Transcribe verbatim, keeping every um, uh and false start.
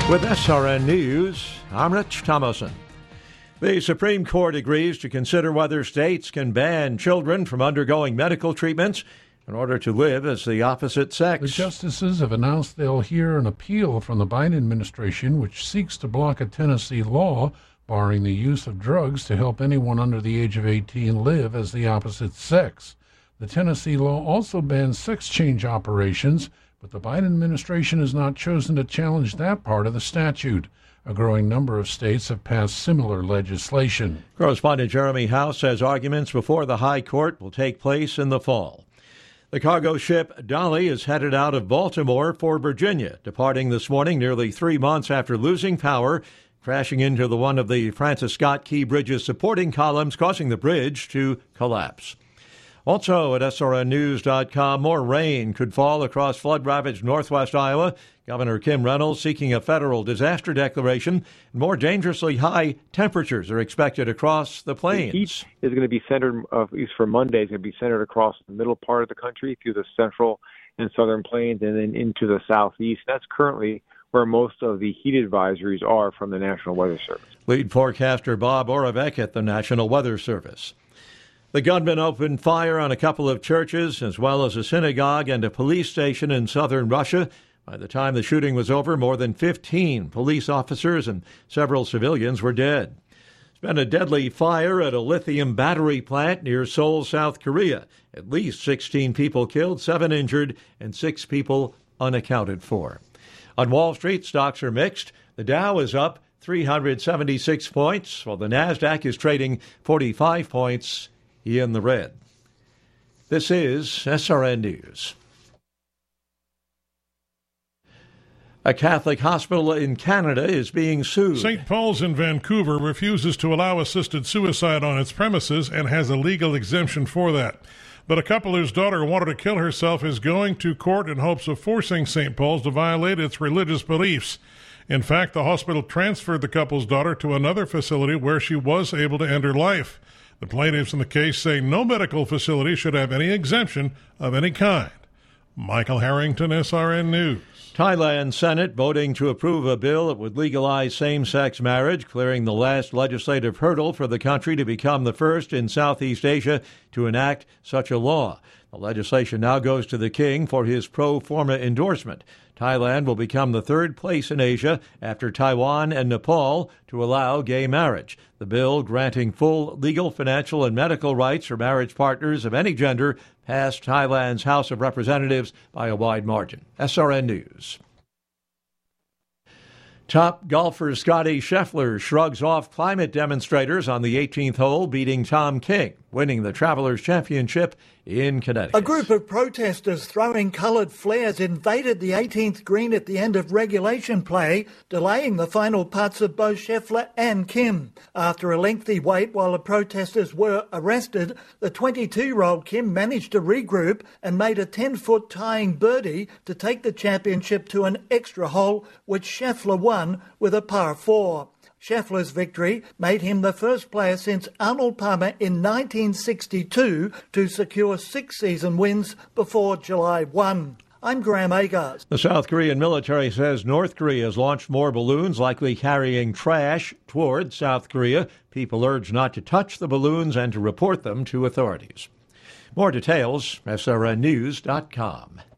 With S R N News, I'm Rich Thomason. The Supreme Court agrees to consider whether states can ban children from undergoing medical treatments in order to live as the opposite sex. The justices have announced they'll hear an appeal from the Biden administration, which seeks to block a Tennessee law barring the use of drugs to help anyone under the age of eighteen live as the opposite sex. The Tennessee law also bans sex change operations, but the Biden administration has not chosen to challenge that part of the statute. A growing number of states have passed similar legislation. Correspondent Jeremy House says arguments before the High Court will take place in the fall. The cargo ship Dolly is headed out of Baltimore for Virginia, departing this morning nearly three months after losing power, crashing into the one of the Francis Scott Key Bridge's supporting columns, causing the bridge to collapse. Also at S R N news dot com, more rain could fall across flood-ravaged northwest Iowa. Governor Kim Reynolds seeking a federal disaster declaration. More dangerously high temperatures are expected across the plains. The heat is going to be centered, uh, at least for Monday, is going to be centered across the middle part of the country through the central and southern plains and then into the southeast. That's currently where most of the heat advisories are from the National Weather Service. Lead forecaster Bob Oravec at the National Weather Service. The gunman opened fire on a couple of churches, as well as a synagogue and a police station in southern Russia. By the time the shooting was over, more than fifteen police officers and several civilians were dead. It's been a deadly fire at a lithium battery plant near Seoul, South Korea. At least sixteen people killed, seven injured, and six people unaccounted for. On Wall Street, stocks are mixed. The Dow is up three hundred seventy-six points, while the Nasdaq is trading forty-five points in the red. This is S R N News. A Catholic hospital in Canada is being sued. Saint Paul's in Vancouver refuses to allow assisted suicide on its premises and has a legal exemption for that. But a couple whose daughter wanted to kill herself is going to court in hopes of forcing Saint Paul's to violate its religious beliefs. In fact, the hospital transferred the couple's daughter to another facility where she was able to end her life. The plaintiffs in the case say no medical facility should have any exemption of any kind. Michael Harrington, S R N News. Thailand Senate voting to approve a bill that would legalize same-sex marriage, clearing the last legislative hurdle for the country to become the first in Southeast Asia to enact such a law. The legislation now goes to the king for his pro forma endorsement. Thailand will become the third place in Asia after Taiwan and Nepal to allow gay marriage. The bill granting full legal, financial, and medical rights for marriage partners of any gender passed Thailand's House of Representatives by a wide margin. S R N News. Top golfer Scottie Scheffler shrugs off climate demonstrators on the eighteenth hole, beating Tom King, winning the Travelers Championship in Connecticut. A group of protesters throwing coloured flares invaded the eighteenth green at the end of regulation play, delaying the final putts of both Scheffler and Kim. After a lengthy wait while the protesters were arrested, the twenty-two-year-old Kim managed to regroup and made a ten-foot tying birdie to take the championship to an extra hole, which Scheffler won with a par four. Scheffler's victory made him the first player since Arnold Palmer in nineteen sixty-two to secure six season wins before July first. I'm Graham Agars. The South Korean military says North Korea has launched more balloons likely carrying trash toward South Korea. People urged not to touch the balloons and to report them to authorities. More details, S R N news dot com.